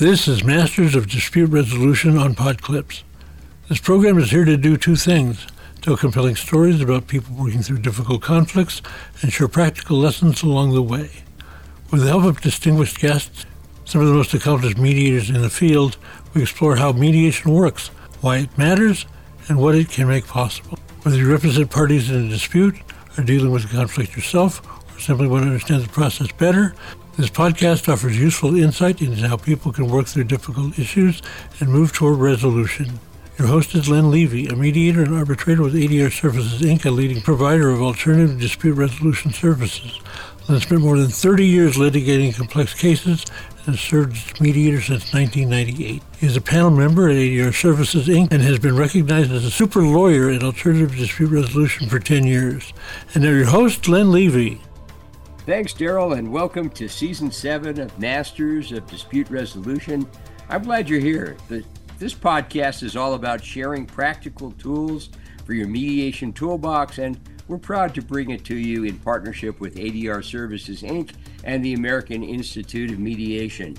This is Masters of Dispute Resolution on Podclips. This program is here to do two things: tell compelling stories about people working through difficult conflicts and share practical lessons along the way. With the help of distinguished guests, some of the most accomplished mediators in the field, we explore how mediation works, why it matters, and what it can make possible. Whether you represent parties in a dispute, are dealing with a conflict yourself, or simply want to understand the process better, this podcast offers useful insight into how people can work through difficult issues and move toward resolution. Your host is Len Levy, a mediator and arbitrator with ADR Services, Inc., a leading provider of alternative dispute resolution services. Len spent more than 30 years litigating complex cases and has served as mediator since 1998. He is a panel member at ADR Services, Inc., and has been recognized as a super lawyer in alternative dispute resolution for 10 years. And now your host, Len Levy. Thanks, Daryl, and welcome to Season 7 of Masters of Dispute Resolution. I'm glad you're here. This podcast is all about sharing practical tools for your mediation toolbox, and we're proud to bring it to you in partnership with ADR Services, Inc. and the American Institute of Mediation.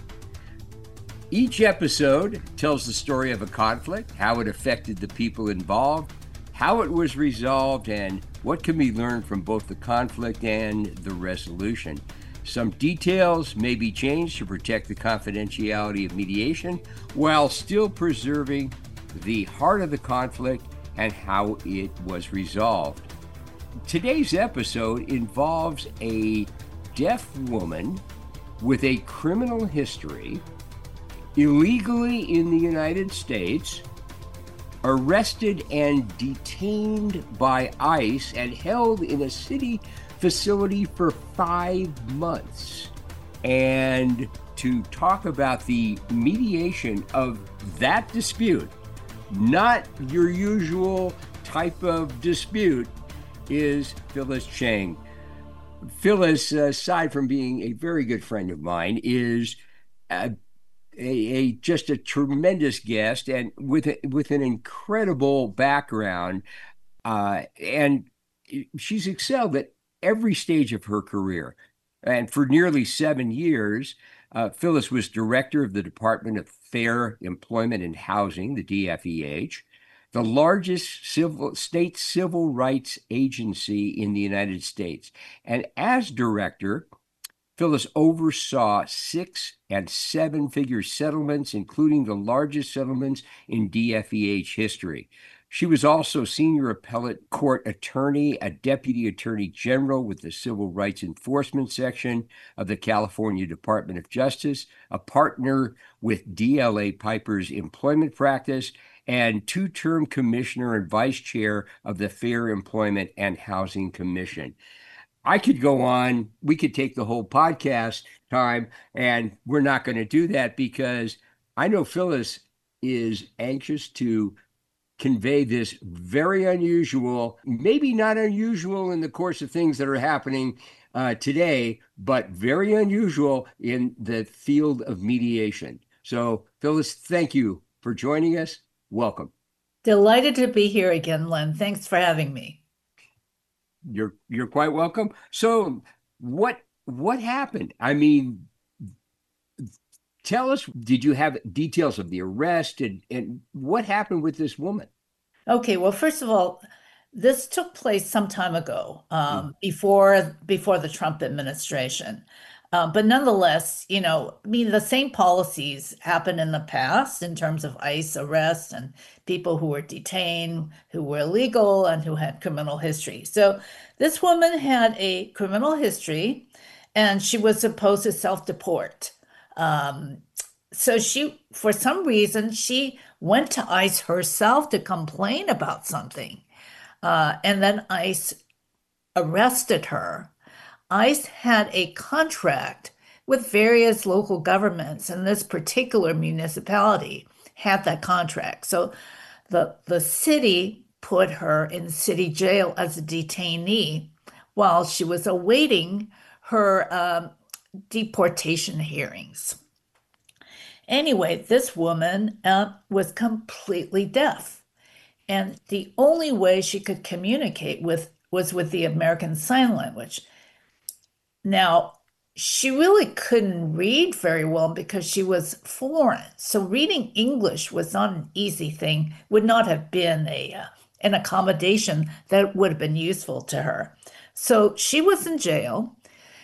Each episode tells the story of a conflict, how it affected the people involved, how it was resolved, and what can be learned from both the conflict and the resolution. Some details may be changed to protect the confidentiality of mediation while still preserving the heart of the conflict and how it was resolved. Today's episode involves a deaf woman with a criminal history, illegally in the United States, arrested and detained by ICE and held in a city facility for 5 months. And to talk about the mediation of that dispute, not your usual type of dispute, is Phyllis Cheng. Phyllis, aside from being a very good friend of mine, is just a tremendous guest and with an incredible background, and she's excelled at every stage of her career. And for nearly 7 years, Phyllis was director of the Department of Fair Employment and Housing, the DFEH, the largest state civil rights agency in the United States. And as director, Phyllis oversaw 6- and 7-figure settlements, including the largest settlements in DFEH history. She was also senior appellate court attorney, a deputy attorney general with the Civil Rights Enforcement Section of the California Department of Justice, a partner with DLA Piper's employment practice, and 2-term commissioner and vice chair of the Fair Employment and Housing Commission. I could go on. We could take the whole podcast time, and we're not going to do that because I know Phyllis is anxious to convey this very unusual, maybe not unusual in the course of things that are happening today, but very unusual in the field of mediation. So, Phyllis, thank you for joining us. Welcome. Delighted to be here again, Len. Thanks for having me. You're quite welcome. So what happened? I mean, tell us, did you have details of the arrest and what happened with this woman? Okay, well, first of all, this took place some time ago, before the Trump administration. But nonetheless, the same policies happened in the past in terms of ICE arrests and people who were detained, who were illegal, and who had criminal history. So this woman had a criminal history, and she was supposed to self-deport. So for some reason, she went to ICE herself to complain about something. And then ICE arrested her. ICE had a contract with various local governments, and this particular municipality had that contract. So the city put her in city jail as a detainee while she was awaiting her deportation hearings. Anyway, this woman was completely deaf, and the only way she could communicate was with the American Sign Language. Now, she really couldn't read very well because she was foreign. So reading English was not an easy thing, would not have been an accommodation that would have been useful to her. So she was in jail.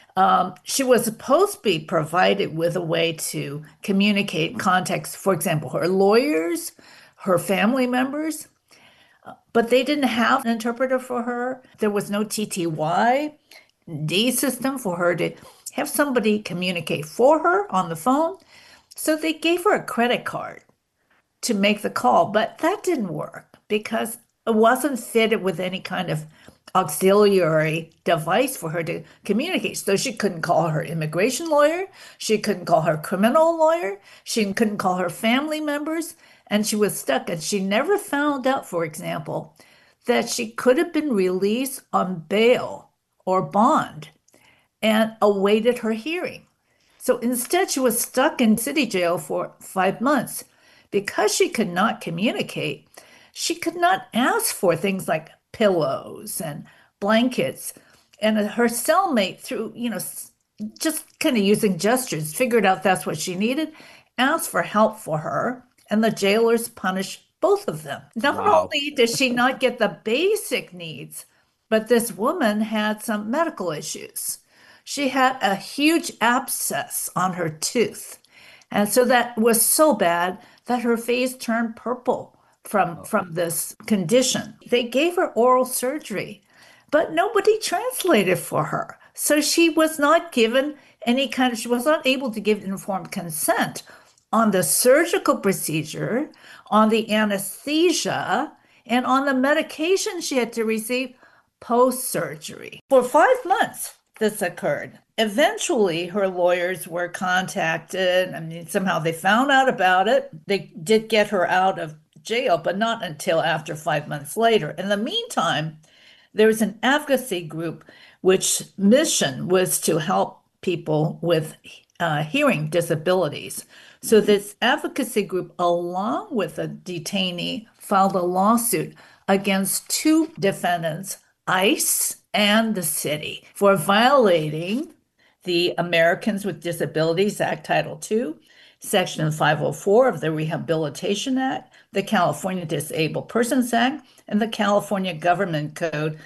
She was supposed to be provided with a way to communicate context, for example, her lawyers, her family members, but they didn't have an interpreter for her. There was no TTY D system for her to have somebody communicate for her on the phone. So they gave her a credit card to make the call, but that didn't work because it wasn't fitted with any kind of auxiliary device for her to communicate. So she couldn't call her immigration lawyer, she couldn't call her criminal lawyer, she couldn't call her family members, and she was stuck. And she never found out, for example, that she could have been released on bail or bond and awaited her hearing. So instead, she was stuck in city jail for 5 months. Because she could not communicate, she could not ask for things like pillows and blankets. And her cellmate, through, just kind of using gestures, figured out that's what she needed, asked for help for her, and the jailers punished both of them. Not Wow. only did she not get the basic needs, but this woman had some medical issues. She had a huge abscess on her tooth. And so that was so bad that her face turned purple from this condition. They gave her oral surgery, but nobody translated for her. So she was not given she was not able to give informed consent on the surgical procedure, on the anesthesia, and on the medication she had to receive post-surgery. For 5 months, this occurred. Eventually, her lawyers were contacted. I mean, somehow they found out about it. They did get her out of jail, but not until after 5 months later. In the meantime, there was an advocacy group which mission was to help people with hearing disabilities. So this advocacy group, along with a detainee, filed a lawsuit against two defendants, ICE and the city, for violating the Americans with Disabilities Act, Title II, Section 504 of the Rehabilitation Act, the California Disabled Persons Act, and the California Government Code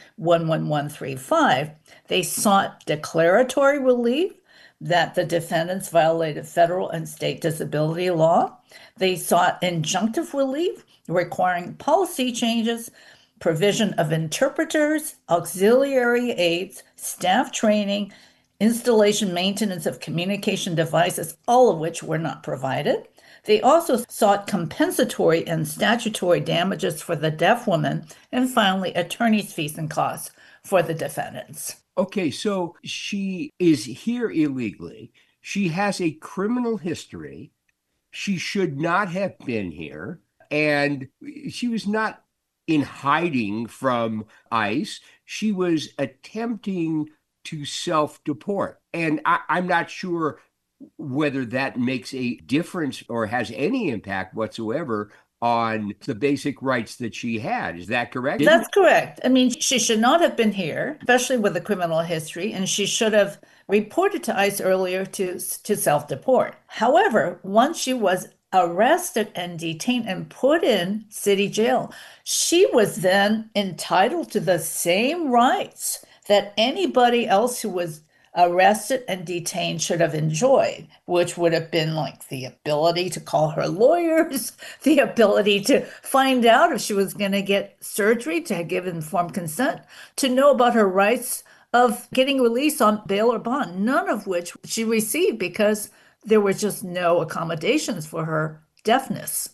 11135. They sought declaratory relief that the defendants violated federal and state disability law. They sought injunctive relief requiring policy changes, provision of interpreters, auxiliary aids, staff training, installation, maintenance of communication devices, all of which were not provided. They also sought compensatory and statutory damages for the deaf woman, and finally, attorney's fees and costs for the defendants. Okay, so she is here illegally. She has a criminal history. She should not have been here. And she was not in hiding from ICE. She was attempting to self-deport. And I'm not sure whether that makes a difference or has any impact whatsoever on the basic rights that she had. Is that correct? That's correct. I mean, she should not have been here, especially with a criminal history, and she should have reported to ICE earlier to self-deport. However, once she was arrested and detained and put in city jail, she was then entitled to the same rights that anybody else who was arrested and detained should have enjoyed, which would have been like the ability to call her lawyers, the ability to find out if she was going to get surgery, to give informed consent, to know about her rights of getting released on bail or bond, none of which she received because there were just no accommodations for her deafness.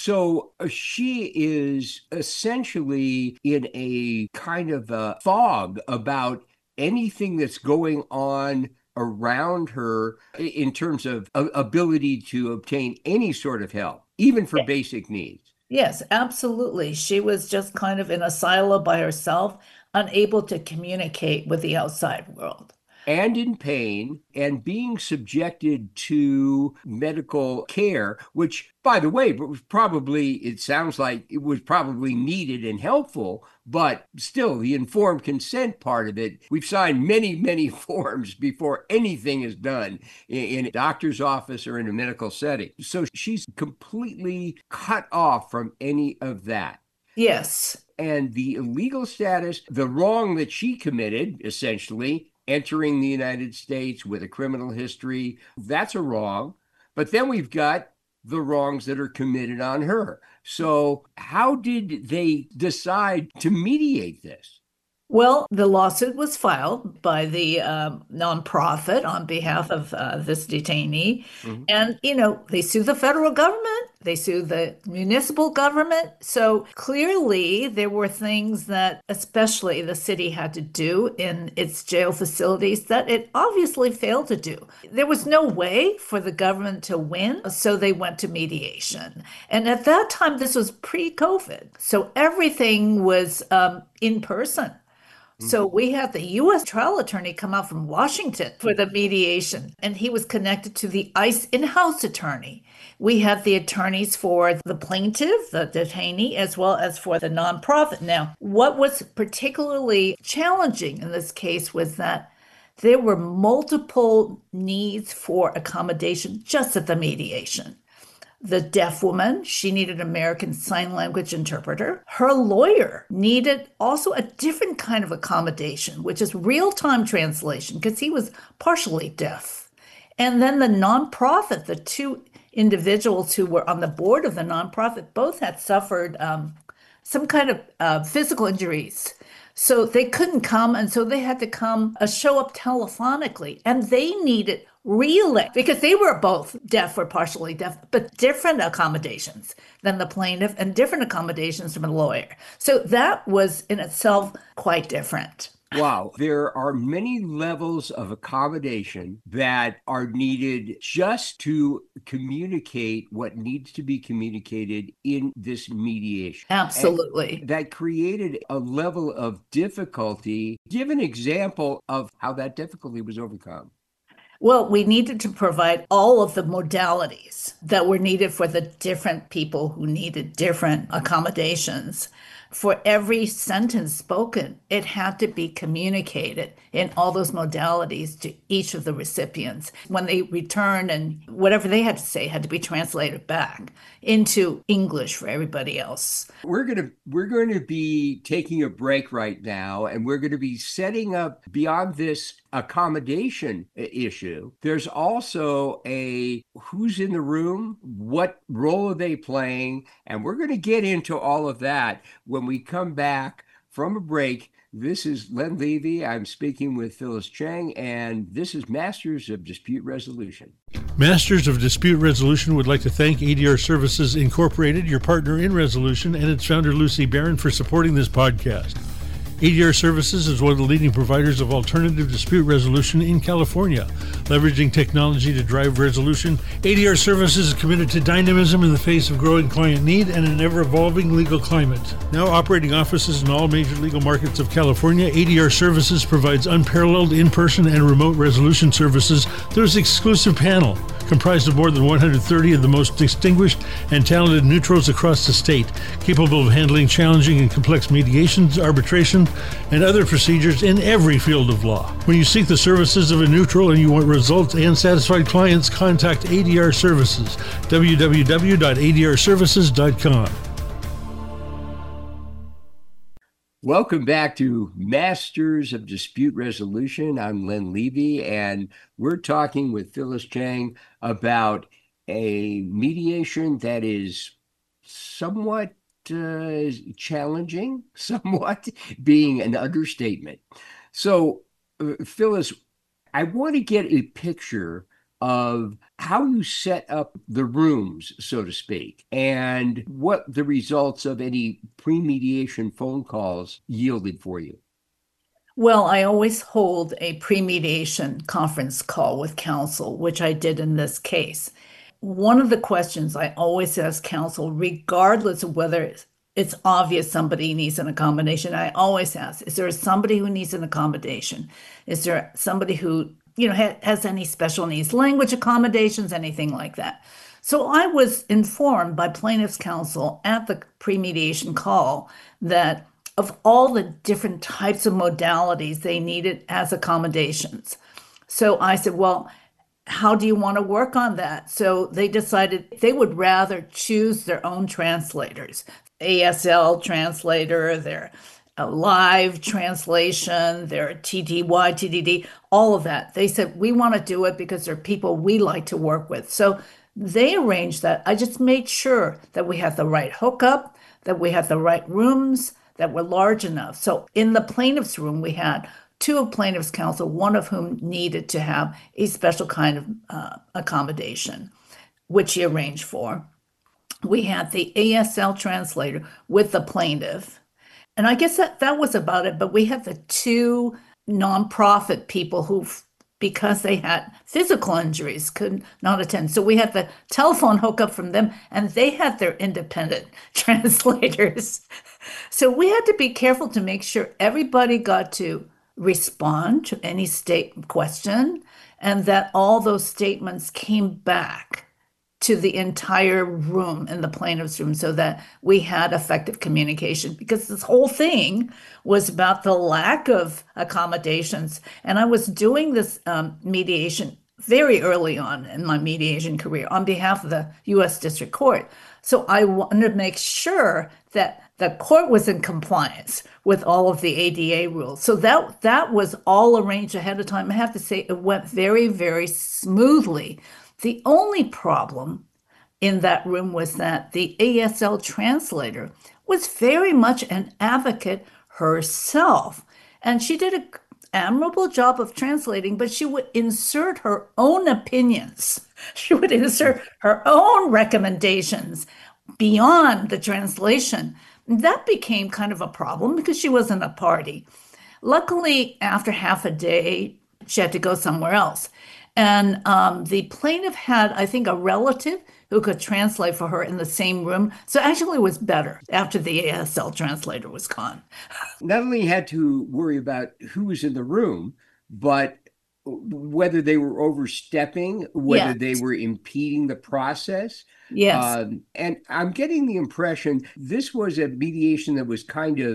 So she is essentially in a kind of a fog about anything that's going on around her in terms of ability to obtain any sort of help, even for basic needs. Yes, absolutely. She was just kind of in a silo by herself, unable to communicate with the outside world. and in pain and being subjected to medical care, which, by the way, it sounds like it was probably needed and helpful, but still the informed consent part of it, we've signed many, many forms before anything is done in a doctor's office or in a medical setting. So she's completely cut off from any of that. Yes. And the illegal status, the wrong that she committed, essentially, entering the United States with a criminal history, that's a wrong. But then we've got the wrongs that are committed on her. So how did they decide to mediate this? Well, the lawsuit was filed by the nonprofit on behalf of this detainee. Mm-hmm. And, they sue the federal government, they sue the municipal government. So clearly, there were things that, especially the city had to do in its jail facilities that it obviously failed to do. There was no way for the government to win, so they went to mediation. And at that time, this was pre-COVID. So everything was in person. So we had the U.S. trial attorney come out from Washington for the mediation, and he was connected to the ICE in-house attorney. We had the attorneys for the plaintiff, the detainee, as well as for the nonprofit. Now, what was particularly challenging in this case was that there were multiple needs for accommodation just at the mediation. The deaf woman, she needed an American Sign Language interpreter. Her lawyer needed also a different kind of accommodation, which is real-time translation, because he was partially deaf. And then the nonprofit, the two individuals who were on the board of the nonprofit, both had suffered some kind of physical injuries. So they couldn't come, and so they had to show up telephonically, and they needed because they were both deaf or partially deaf, but different accommodations than the plaintiff and different accommodations from a lawyer. So that was in itself quite different. Wow. There are many levels of accommodation that are needed just to communicate what needs to be communicated in this mediation. Absolutely. And that created a level of difficulty. Give an example of how that difficulty was overcome. Well, we needed to provide all of the modalities that were needed for the different people who needed different accommodations. For every sentence spoken, it had to be communicated in all those modalities to each of the recipients. When they returned, and whatever they had to say had to be translated back into English for everybody else. We're going to be taking a break right now, and we're going to be setting up beyond this accommodation issue. There's also a who's in the room, what role are they playing, and we're going to get into all of that when we come back from a break. This is Len Levy. I'm speaking with Phyllis Chang, and this is Masters of Dispute Resolution. Masters of Dispute Resolution would like to thank ADR Services Incorporated, your partner in resolution, and its founder, Lucy Barron, for supporting this podcast. ADR Services is one of the leading providers of alternative dispute resolution in California. Leveraging technology to drive resolution, ADR Services is committed to dynamism in the face of growing client need and an ever-evolving legal climate. Now operating offices in all major legal markets of California, ADR Services provides unparalleled in-person and remote resolution services through its exclusive panel, comprised of more than 130 of the most distinguished and talented neutrals across the state, capable of handling challenging and complex mediations, arbitration, and other procedures in every field of law. When you seek the services of a neutral and you want results and satisfied clients, contact ADR Services, www.adrservices.com. Welcome back to Masters of Dispute Resolution. I'm Len Levy, and we're talking with Phyllis Chang about a mediation that is somewhat challenging, somewhat being an understatement. So, Phyllis, I want to get a picture of how you set up the rooms, so to speak, and what the results of any pre-mediation phone calls yielded for you. Well, I always hold a pre-mediation conference call with counsel, which I did in this case. One of the questions I always ask counsel, regardless of whether it's obvious somebody needs an accommodation. I always ask, is there somebody who needs an accommodation? Is there somebody who, has any special needs, language accommodations, anything like that? So I was informed by plaintiff's counsel at the pre-mediation call that of all the different types of modalities they needed as accommodations. So I said, well, how do you want to work on that? So they decided they would rather choose their own translators, ASL translator, their live translation, their TTY, TDD, all of that. They said, we want to do it because they're people we like to work with. So they arranged that. I just made sure that we had the right hookup, that we had the right rooms, that were large enough. So in the plaintiff's room, we had two of plaintiff's counsel, one of whom needed to have a special kind of accommodation, which he arranged for. We had the ASL translator with the plaintiff. And I guess that was about it. But we had the two nonprofit people who, because they had physical injuries, could not attend. So we had the telephone hookup from them, and they had their independent translators. So we had to be careful to make sure everybody got to respond to any state question, and that all those statements came back to the entire room in the plaintiff's room so that we had effective communication, because this whole thing was about the lack of accommodations. And I was doing this mediation very early on in my mediation career on behalf of the U.S. District Court. So I wanted to make sure that the court was in compliance with all of the ADA rules. So that was all arranged ahead of time. I have to say it went very, very smoothly. The only problem in that room was that the ASL translator was very much an advocate herself. And she did an admirable job of translating, but she would insert her own opinions. She would insert her own recommendations beyond the translation. That became kind of a problem because she wasn't a party. Luckily, after half a day, she had to go somewhere else. And the plaintiff had, I think, a relative who could translate for her in the same room. So actually it was better after the ASL translator was gone. Not only had to worry about who was in the room, but whether they were overstepping, whether they were impeding the process. Yes. And I'm getting the impression this was a mediation that was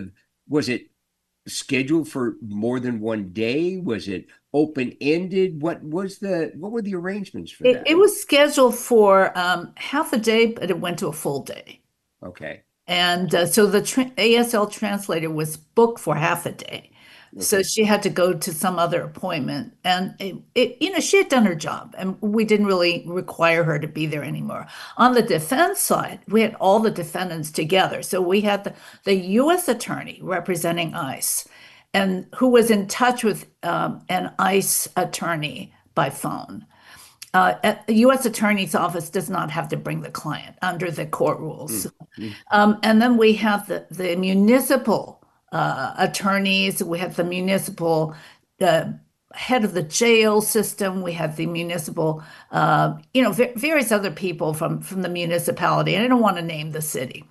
was it scheduled for more than one day? Was it open-ended? What were the arrangements for that? It was scheduled for half a day, but it went to a full day. Okay. And so the ASL translator was booked for half a day. Okay. So she had to go to some other appointment, and she had done her job, and we didn't really require her to be there anymore. On the defense side, we had all the defendants together. So we had the U.S. attorney representing ICE, and who was in touch with an ICE attorney by phone. The U.S. Attorney's Office does not have to bring the client under the court rules. And then we have the municipal attorneys. We have the municipal head of the jail system. We have the municipal, various other people from the municipality. And I don't want to name the city.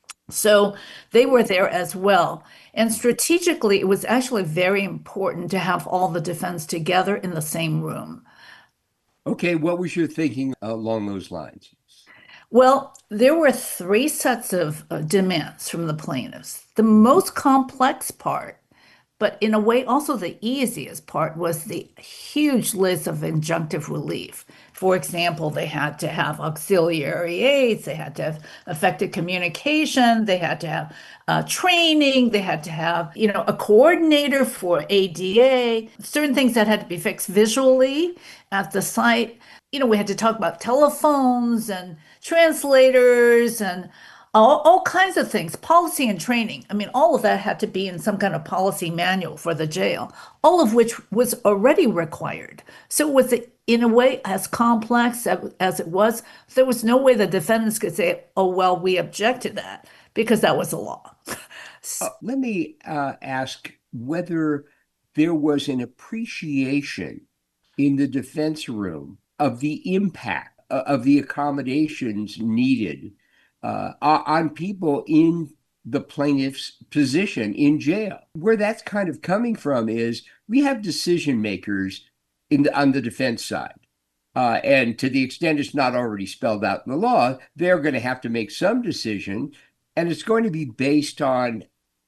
So they were there as well. And strategically, it was actually very important to have all the defense together in the same room. Okay, what was your thinking along those lines? Well, there were three sets of demands from the plaintiffs. The most complex part, but in a way also the easiest part, was the huge list of injunctive relief. For example, they had to have auxiliary aids, they had to have effective communication, they had to have training, they had to have, a coordinator for ADA, certain things that had to be fixed visually at the site. We had to talk about telephones and translators and all kinds of things, policy and training. I mean, all of that had to be in some kind of policy manual for the jail, all of which was already required. So it was, in a way, as complex as it was, there was no way the defendants could say, oh, well, we object to that, because that was the law. Let me ask whether there was an appreciation in the defense room of the impact of the accommodations needed on people in the plaintiff's position in jail. Where that's kind of coming from is we have decision makers on the defense side. And to the extent it's not already spelled out in the law, they're going to have to make some decision. And it's going to be based on,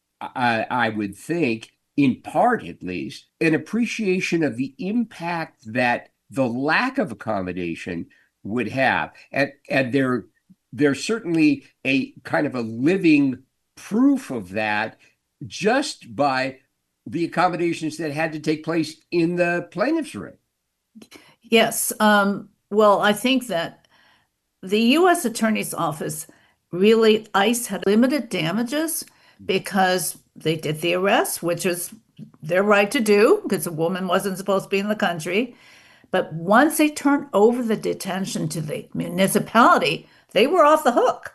I would think, in part at least, an appreciation of the impact that the lack of accommodation would have. And there's certainly a kind of a living proof of that just by the accommodations that had to take place in the plaintiff's room. Yes. Well, I think that the U.S. Attorney's Office ICE had limited damages because they did the arrest, which is their right to do because a woman wasn't supposed to be in the country. But once they turned over the detention to the municipality, they were off the hook.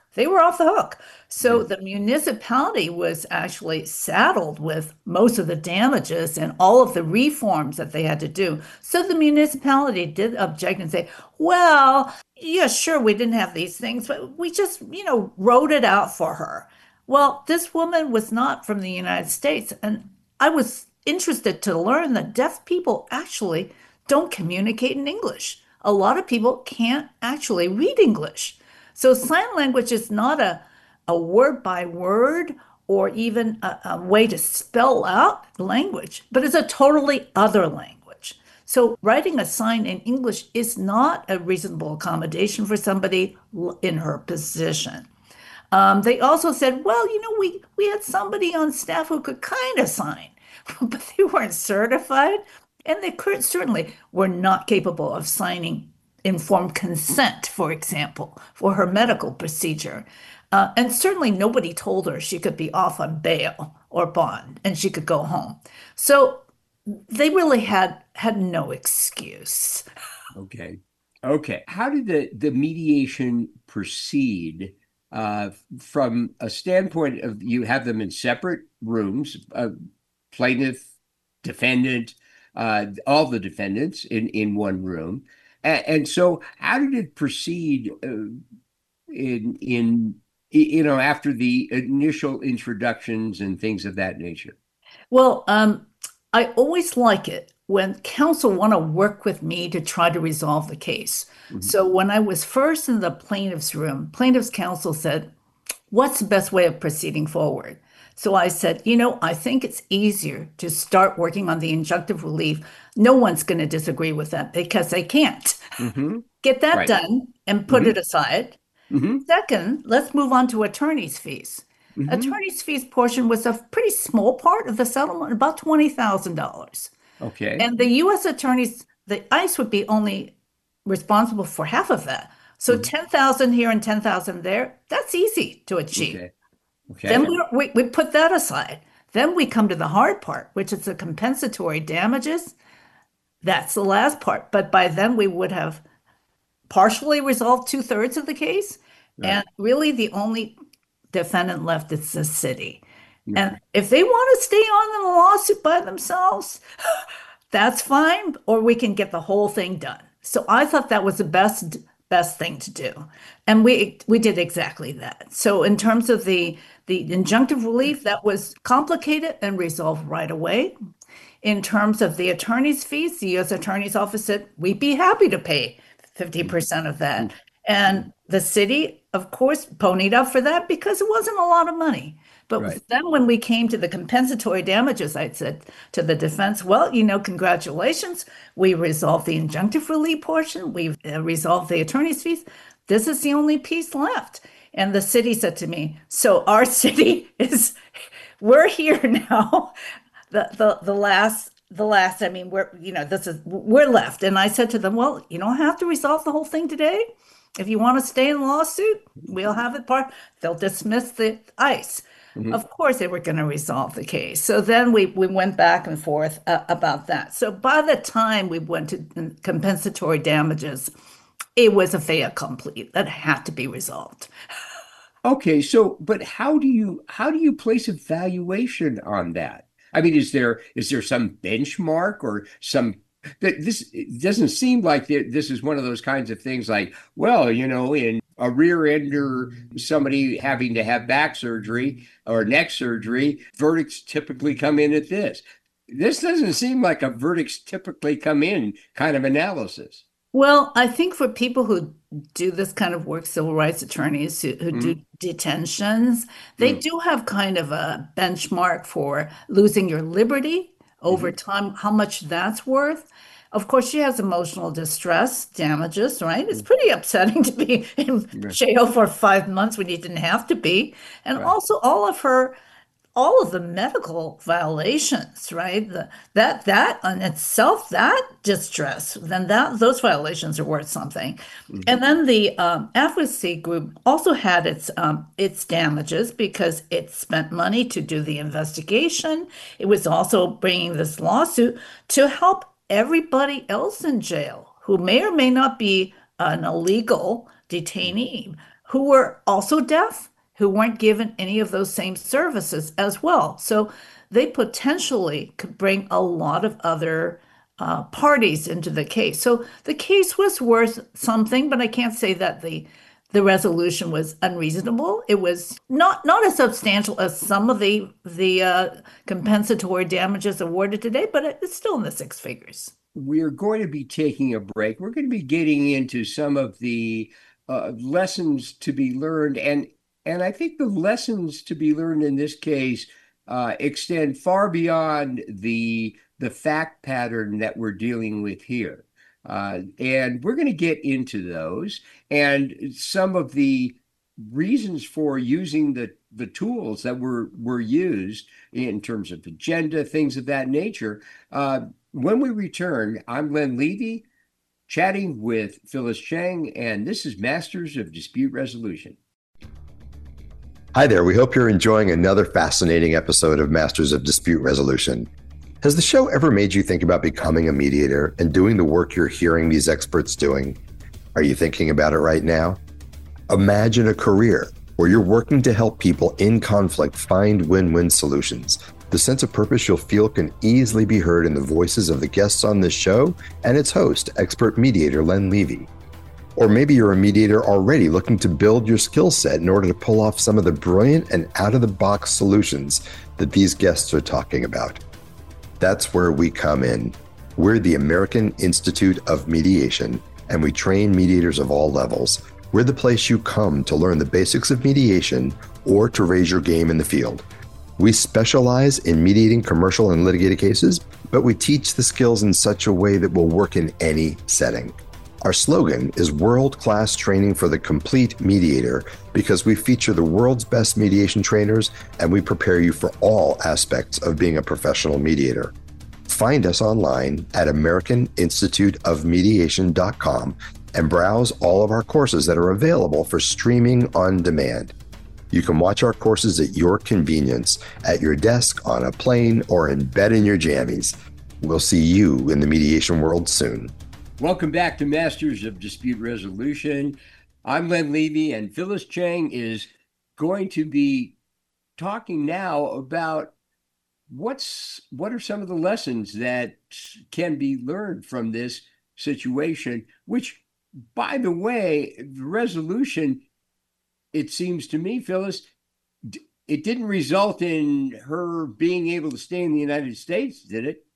So the municipality was actually saddled with most of the damages and all of the reforms that they had to do. So the municipality did object and say, well, yeah, sure, we didn't have these things, but we just, wrote it out for her. Well, this woman was not from the United States. And I was interested to learn that deaf people actually don't communicate in English. A lot of people can't actually read English. So sign language is not a word by word or even a way to spell out language, but it's a totally other language. So writing a sign in English is not a reasonable accommodation for somebody in her position. They also said, well, we had somebody on staff who could kind of sign, but they weren't certified, and they certainly were not capable of signing informed consent, for example, for her medical procedure. And certainly nobody told her she could be off on bail or bond and she could go home. So they really had no excuse. Okay. How did the mediation proceed from a standpoint of you have them in separate rooms, plaintiff, defendant, all the defendants in one room? And so how did it proceed after the initial introductions and things of that nature? Well, I always like it when counsel want to work with me to try to resolve the case. Mm-hmm. So when I was first in the plaintiff's room, plaintiff's counsel said, what's the best way of proceeding forward? So I said, I think it's easier to start working on the injunctive relief. No one's going to disagree with that because they can't. Mm-hmm. Get that done and put it aside. Mm-hmm. Second, let's move on to attorney's fees. Mm-hmm. Attorney's fees portion was a pretty small part of the settlement, about $20,000. Okay. And the U.S. attorneys, the ICE would be only responsible for half of that. So $10,000 here and $10,000 there, that's easy to achieve. Okay. Then we put that aside. Then we come to the hard part, which is the compensatory damages. That's the last part. But by then we would have partially resolved 2/3 of the case. Right. And really the only defendant left is the city. Right. And if they want to stay on in the lawsuit by themselves, that's fine. Or we can get the whole thing done. So I thought that was the best thing to do. And we did exactly that. So in terms of the injunctive relief, that was complicated and resolved right away. In terms of the attorney's fees, the U.S. Attorney's Office said, we'd be happy to pay 50% of that. And the city, of course, ponied up for that because it wasn't a lot of money. But then when we came to the compensatory damages, I said to the defense, well, congratulations. We resolved the injunctive relief portion. We've resolved the attorney's fees. This is the only piece left. And the city said to me, so our city we're here now. The last, I mean, we're left. And I said to them, well, you don't have to resolve the whole thing today. If you want to stay in the lawsuit, we'll have it they'll dismiss the ICE. Mm-hmm. Of course, they were going to resolve the case. So then we went back and forth about that. So by the time we went to compensatory damages, it was a fait accompli that had to be resolved. Okay, so but how do you place a valuation on that? I mean, is there some benchmark or some? It doesn't seem like this is one of those kinds of things like, well, in a rear ender, somebody having to have back surgery or neck surgery, verdicts typically come in at this. This doesn't seem like a verdicts typically come in kind of analysis. Well, I think for people who do this kind of work, civil rights attorneys who do Mm, detentions, they mm, do have kind of a benchmark for losing your liberty over mhm. time, how much that's worth. Of course, she has emotional distress damages, right? It's Mm. pretty upsetting to be in Right. jail for 5 months when you didn't have to be. And Right. also all of the medical violations, right? That in itself, that distress, then that those violations are worth something. Mhm. And then the advocacy group also had its damages because it spent money to do the investigation. It was also bringing this lawsuit to help everybody else in jail who may or may not be an illegal detainee, who were also deaf, who weren't given any of those same services as well. So they potentially could bring a lot of other parties into the case. So the case was worth something, but I can't say that the resolution was unreasonable. It was not as substantial as some of the compensatory damages awarded today, but it's still in the six figures. We're going to be taking a break. We're going to be getting into some of the lessons to be learned, and I think the lessons to be learned in this case extend far beyond the fact pattern that we're dealing with here. And we're going to get into those and some of the reasons for using the tools that were used in terms of agenda, things of that nature. When we return, I'm Len Levy, chatting with Phyllis Chang, and this is Masters of Dispute Resolution. Hi there. We hope you're enjoying another fascinating episode of Masters of Dispute Resolution. Has the show ever made you think about becoming a mediator and doing the work you're hearing these experts doing? Are you thinking about it right now? Imagine a career where you're working to help people in conflict find win-win solutions. The sense of purpose you'll feel can easily be heard in the voices of the guests on this show and its host, expert mediator Len Levy. Or maybe you're a mediator already looking to build your skill set in order to pull off some of the brilliant and out-of-the-box solutions that these guests are talking about. That's where we come in. We're the American Institute of Mediation, and we train mediators of all levels. We're the place you come to learn the basics of mediation or to raise your game in the field. We specialize in mediating commercial and litigated cases, but we teach the skills in such a way that will work in any setting. Our slogan is world-class training for the complete mediator because we feature the world's best mediation trainers and we prepare you for all aspects of being a professional mediator. Find us online at AmericanInstituteofMediation.com and browse all of our courses that are available for streaming on demand. You can watch our courses at your convenience, at your desk, on a plane, or in bed in your jammies. We'll see you in the mediation world soon. Welcome back to Masters of Dispute Resolution. I'm Len Levy, and Phyllis Chang is going to be talking now about what are some of the lessons that can be learned from this situation, which, by the way, the resolution, it seems to me, Phyllis, it didn't result in her being able to stay in the United States, did it?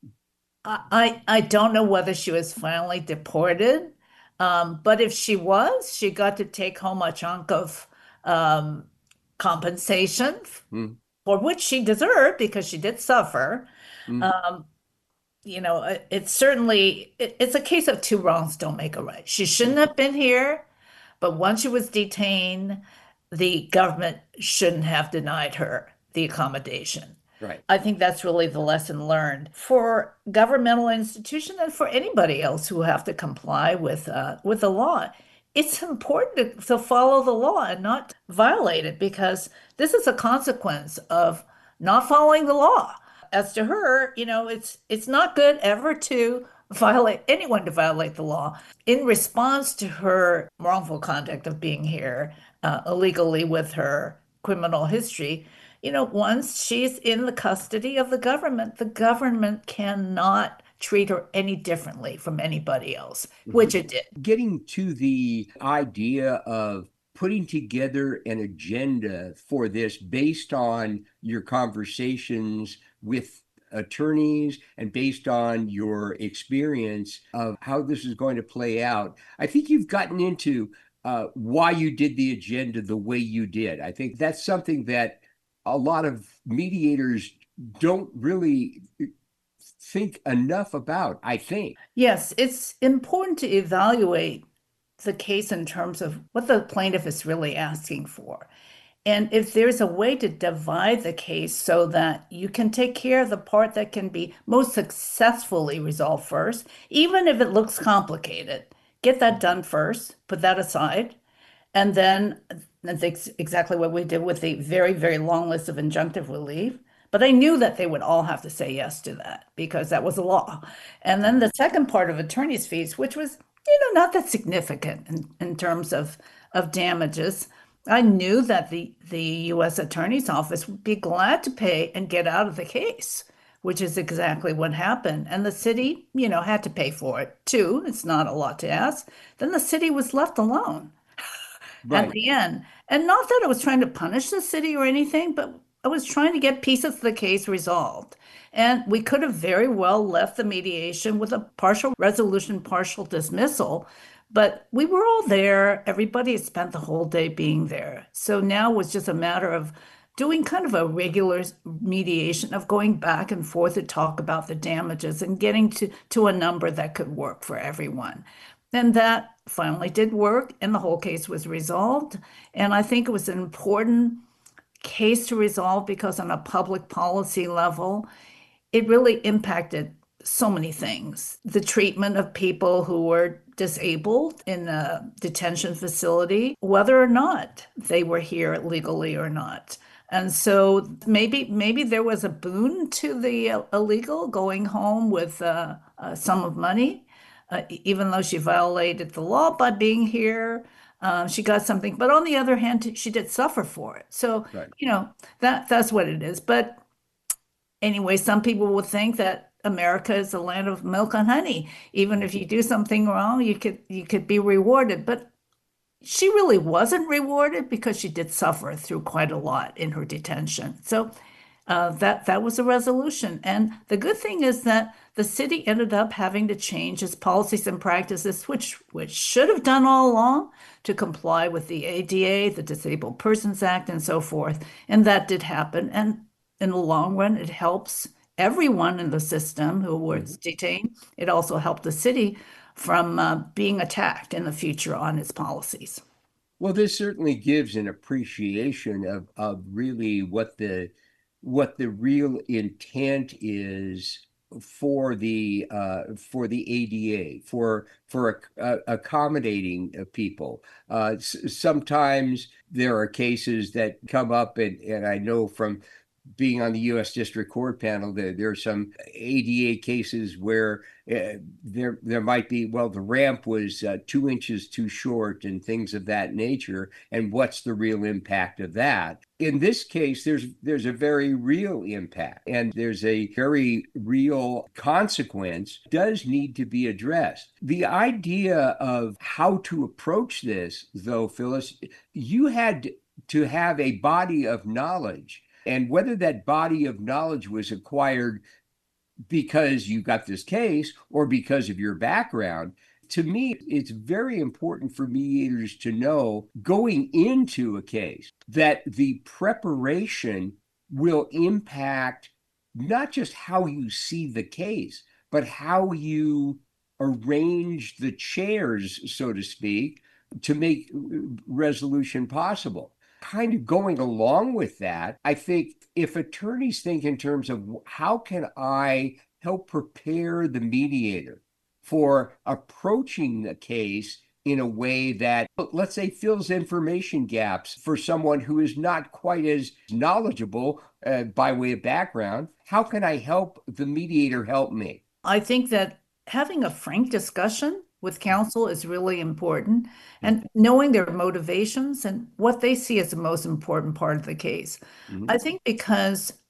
I don't know whether she was finally deported, but if she was, she got to take home a chunk of um, compensation Hmm. for which she deserved because she did suffer. Hmm. Um, it's certainly it's a case of two wrongs don't make a right. She shouldn't have been here, but once she was detained, the government shouldn't have denied her the accommodation. Right. I think that's really the lesson learned for governmental institutions and for anybody else who have to comply with the law. It's important to follow the law and not violate it because this is a consequence of not following the law. As to her, it's not good ever to violate anyone to violate the law. In response to her wrongful conduct of being here illegally with her criminal history, once she's in the custody of the government cannot treat her any differently from anybody else, which it did. Getting to the idea of putting together an agenda for this based on your conversations with attorneys and based on your experience of how this is going to play out, I think you've gotten into why you did the agenda the way you did. I think that's something that a lot of mediators don't really think enough about, I think. Yes, it's important to evaluate the case in terms of what the plaintiff is really asking for. And if there's a way to divide the case so that you can take care of the part that can be most successfully resolved first, even if it looks complicated, get that done first, put that aside. And then that's exactly what we did with the very, very long list of injunctive relief. But I knew that they would all have to say yes to that because that was a law. And then the second part of attorney's fees, which was, not that significant in terms of damages. I knew that the U.S. Attorney's Office would be glad to pay and get out of the case, which is exactly what happened. And the city, had to pay for it too. It's not a lot to ask. Then the city was left alone at the end. And not that I was trying to punish the city or anything, but I was trying to get pieces of the case resolved. And we could have very well left the mediation with a partial resolution, partial dismissal. But we were all there. Everybody had spent the whole day being there. So now it was just a matter of doing kind of a regular mediation of going back and forth to talk about the damages and getting to a number that could work for everyone. And that finally did work, and the whole case was resolved. And I think it was an important case to resolve because on a public policy level, it really impacted so many things. The treatment of people who were disabled in a detention facility, whether or not they were here legally or not. And so maybe there was a boon to the illegal going home with a sum of money, even though she violated the law by being here. She got something, but on the other hand, she did suffer for it. So, that's what it is. But anyway, some people would think that America is a land of milk and honey. Even if you do something wrong, you could be rewarded. But she really wasn't rewarded because she did suffer through quite a lot in her detention. So that was a resolution. And the good thing is that the city ended up having to change its policies and practices, which should have done all along, to comply with the ADA, the Disabled Persons Act, and so forth. And that did happen. And in the long run, it helps everyone in the system who was detained. It also helped the city from being attacked in the future on its policies. Well, this certainly gives an appreciation of really what the real intent is for the ADA, for accommodating people. Sometimes there are cases that come up, and I know from being on the U.S. District Court panel, there are some ADA cases where there might be, the ramp was 2 inches too short and things of that nature. And what's the real impact of that? In this case, there's a very real impact, and there's a very real consequence does need to be addressed. The idea of how to approach this, though, Phyllis, you had to have a body of knowledge. And whether that body of knowledge was acquired because you got this case or because of your background, to me, it's very important for mediators to know going into a case that the preparation will impact not just how you see the case, but how you arrange the chairs, so to speak, to make resolution possible. Kind of going along with that, I think if attorneys think in terms of how can I help prepare the mediator for approaching the case in a way that, let's say, fills information gaps for someone who is not quite as knowledgeable by way of background, how can I help the mediator help me? I think that having a frank discussion with counsel is really important, and knowing their motivations and what they see as the most important part of the case. I think because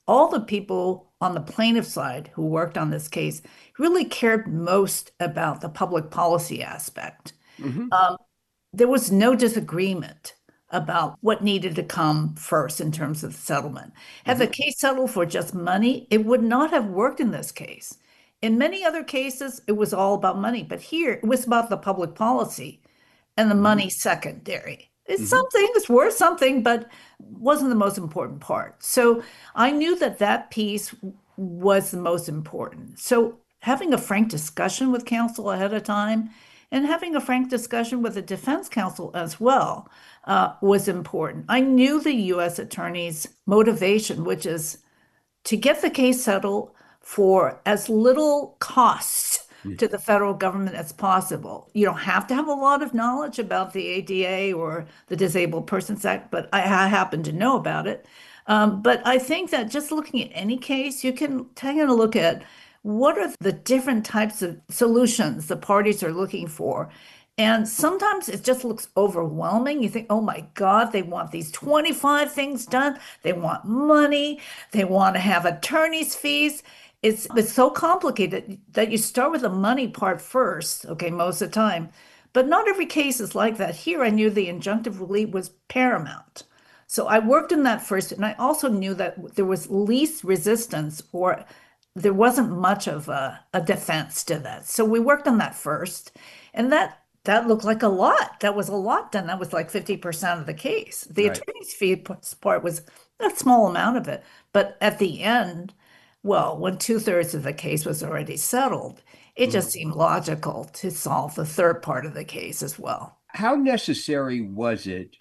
all the people on the plaintiff side who worked on this case really cared most about the public policy aspect. Hmm. Um, there was no disagreement about what needed to come first in terms of the settlement. Had the Hmm. case settled for just money, it would not have worked in this case. In many other cases, it was all about money, but here it was about the public policy and the Hmm. money secondary. It's Hmm. something, it's worth something, but wasn't the most important part. So I knew that that piece was the most important. So having a frank discussion with counsel ahead of time and having a frank discussion with the defense counsel as well was important. I knew the U.S. attorney's motivation, which is to get the case settled for as little cost to the federal government as possible. You don't have to have a lot of knowledge about the ADA or the Disabled Persons Act, but I happen to know about it. But I think that just looking at any case, you can take a look at what are the different types of solutions the parties are looking for. And sometimes it just looks overwhelming. You think, oh my God, they want these 25 things done. They want money. They want to have attorney's fees. It's so complicated that you start with the money part first, okay, most of the time. But not every case is like that. Here, I knew the injunctive relief was paramount. So I worked in that first, and I also knew that there was least resistance or there wasn't much of a defense to that. So we worked on that first, and that looked like a lot. That was a lot done. That was like 50% of the case. The Right. attorney's fee part was a small amount of it. But at the end, well, when two-thirds of the case was already settled, it Mhm. just seemed logical to solve the third part of the case as well. How necessary was it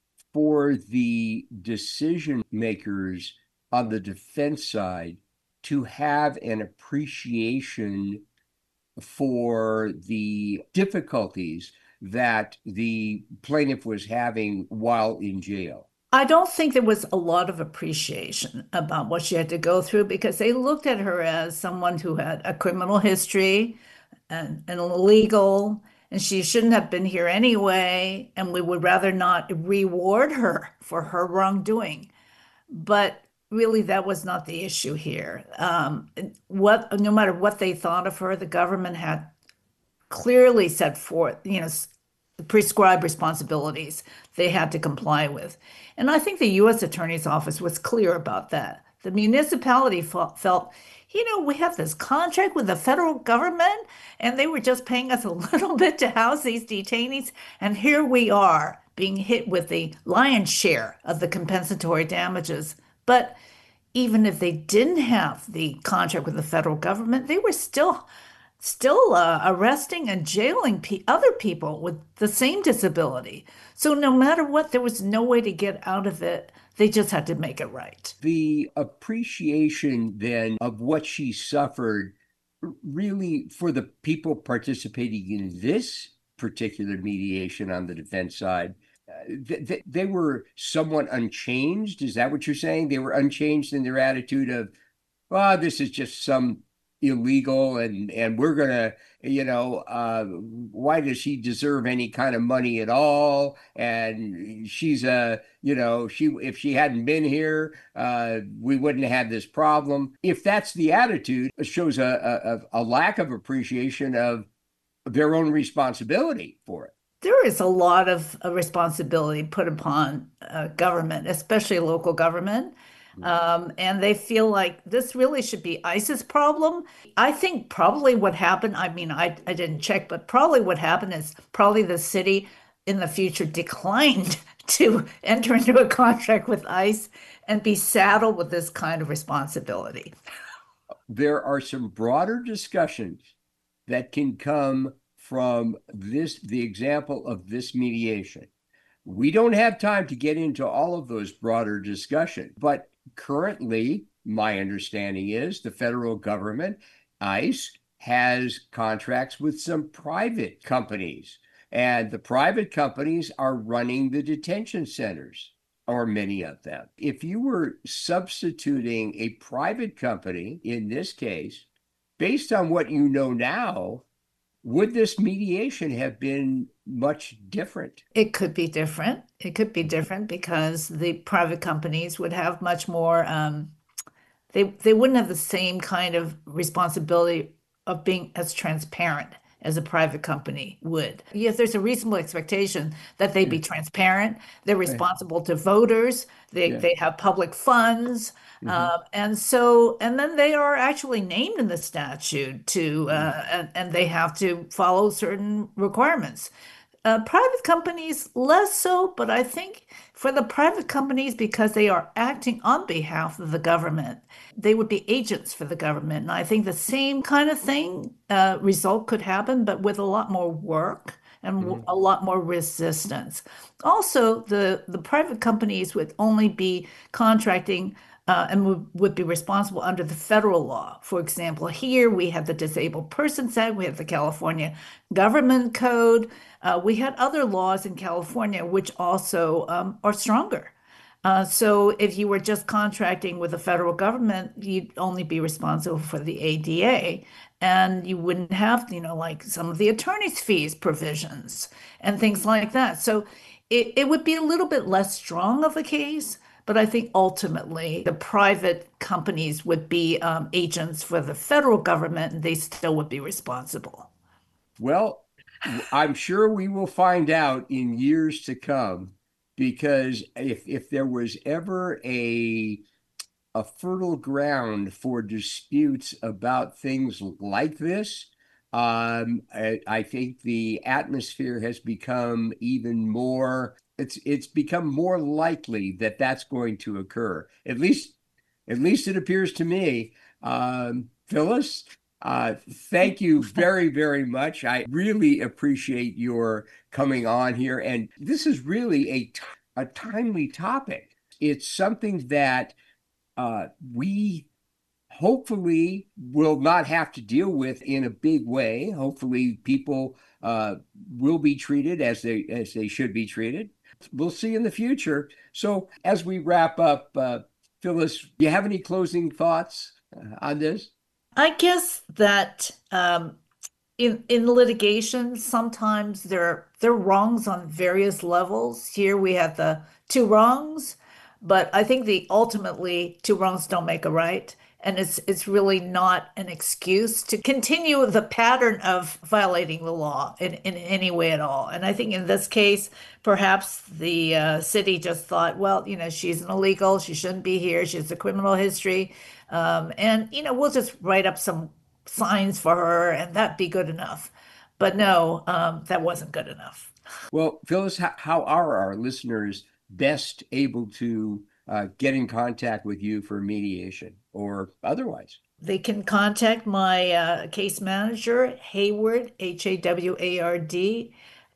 for the decision makers on the defense side to have an appreciation for the difficulties that the plaintiff was having while in jail? I don't think there was a lot of appreciation about what she had to go through because they looked at her as someone who had a criminal history and illegal, and she shouldn't have been here anyway, and we would rather not reward her for her wrongdoing. But really, that was not the issue here. No matter what they thought of her, the government had clearly set forth, prescribed responsibilities they had to comply with. And I think the U.S. Attorney's Office was clear about that. The municipality felt, we have this contract with the federal government, and they were just paying us a little bit to house these detainees. And here we are being hit with the lion's share of the compensatory damages. But even if they didn't have the contract with the federal government, they were still arresting and jailing other people with the same disability. So no matter what, there was no way to get out of it. They just had to make it right. The appreciation then of what she suffered really for the people participating in this particular mediation on the defense side, they were somewhat unchanged. Is that what you're saying? They were unchanged in their attitude of, well, this is just some illegal and we're gonna, why does she deserve any kind of money at all? And she's if she hadn't been here, we wouldn't have this problem. If that's the attitude, it shows a lack of appreciation of their own responsibility for it. There is a lot of responsibility put upon government, especially local government. And they feel like this really should be ICE's problem. I think probably what happened, I mean, I didn't check, but probably what happened is probably the city in the future declined to enter into a contract with ICE and be saddled with this kind of responsibility. There are some broader discussions that can come from the example of this mediation. We don't have time to get into all of those broader discussions, but currently, my understanding is the federal government, ICE, has contracts with some private companies, and the private companies are running the detention centers, or many of them. If you were substituting a private company, in this case, based on what you know now, would this mediation have been much different? It could be different. It could be different because the private companies would have much more they wouldn't have the same kind of responsibility of being as transparent as a private company would. Yes, there's a reasonable expectation that they be transparent. They're responsible to voters. They have public funds. And then they are actually named in the statute to, and they have to follow certain requirements. Private companies, less so, but I think for the private companies, because they are acting on behalf of the government, they would be agents for the government. And I think the same kind of thing, result could happen, but with a lot more work and a lot more resistance. Also, the private companies would only be contracting and would be responsible under the federal law. For example, here we have the Disabled Persons Act, we have the California Government Code, we had other laws in California which also are stronger. So if you were just contracting with the federal government, you'd only be responsible for the ADA, and you wouldn't have, like some of the attorney's fees provisions and things like that. So it would be a little bit less strong of a case. But I think ultimately the private companies would be agents for the federal government, and they still would be responsible. Well, I'm sure we will find out in years to come, because if there was ever a fertile ground for disputes about things like this, I think the atmosphere has become even more. It's become more likely that that's going to occur. At least it appears to me. Phyllis, thank you very, very much. I really appreciate your coming on here. And this is really a timely topic. It's something that we hopefully will not have to deal with in a big way. Hopefully people will be treated as they should be treated. We'll see in the future. So as we wrap up, Phyllis, do you have any closing thoughts on this? I guess that in litigation, sometimes there are wrongs on various levels. Here we have the two wrongs, but I think ultimately two wrongs don't make a right. And it's really not an excuse to continue the pattern of violating the law in any way at all. And I think in this case, perhaps the city just thought, well, she's an illegal, she shouldn't be here, she has a criminal history, and we'll just write up some signs for her, and that'd be good enough. But no, that wasn't good enough. Well, Phyllis, how are our listeners best able to get in contact with you for mediation or otherwise? They can contact my case manager, Hayward, Haward,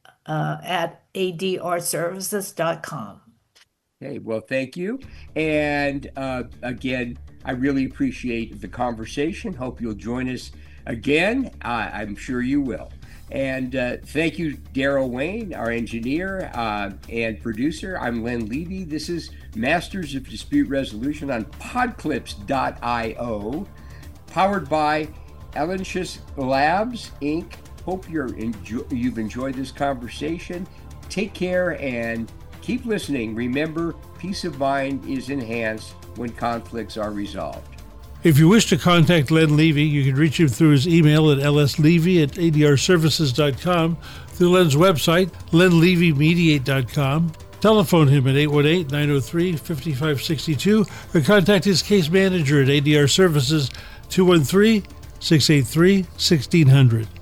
at adrservices.com. Okay, well, thank you. And again, I really appreciate the conversation. Hope you'll join us again. I'm sure you will. And thank you, Daryl Wayne, our engineer and producer. I'm Len Levy. This is Masters of Dispute Resolution on Podclips.io, powered by Ellenshus Labs, Inc. Hope you've enjoyed this conversation. Take care and keep listening. Remember, peace of mind is enhanced when conflicts are resolved. If you wish to contact Len Levy, you can reach him through his email at lslevy@adrservices.com, through Len's website, lenlevymediate.com. Telephone him at 818-903-5562, or contact his case manager at ADR Services, 213-683-1600.